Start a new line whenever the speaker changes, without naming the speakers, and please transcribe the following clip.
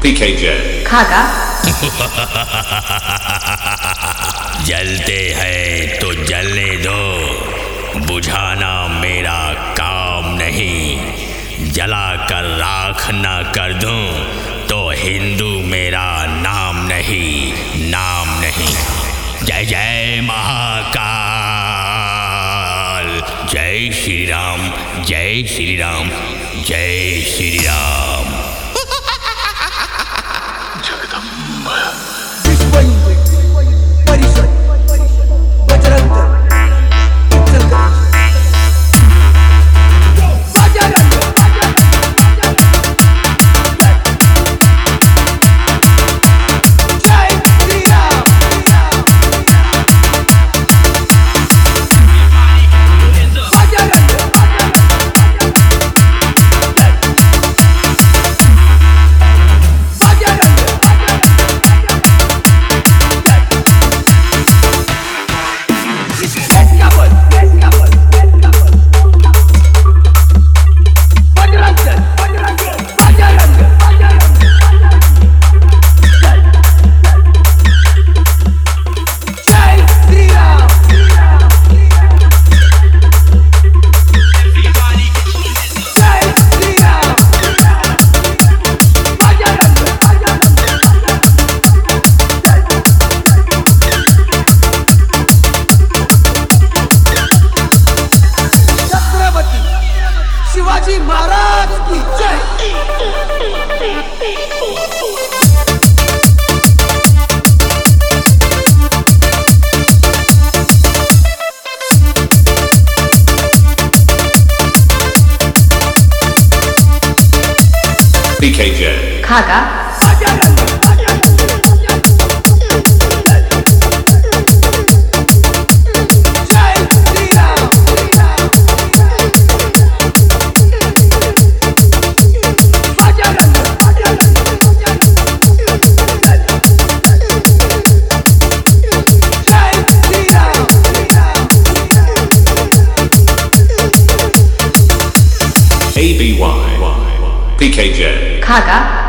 PKJ
खागा
जलते हैं तो जलने दो, बुझाना मेरा काम नहीं। जलाकर राख न कर दूं तो हिंदू मेरा नाम नहीं, नाम नहीं। जय जय महाकाल, जय श्री राम, जय श्री राम, जय श्री राम।
विश्व हिंदू परिषद बजरंग शिवाजी महाराज की जय।
PKJ
खागा
ABY PKJ
खागा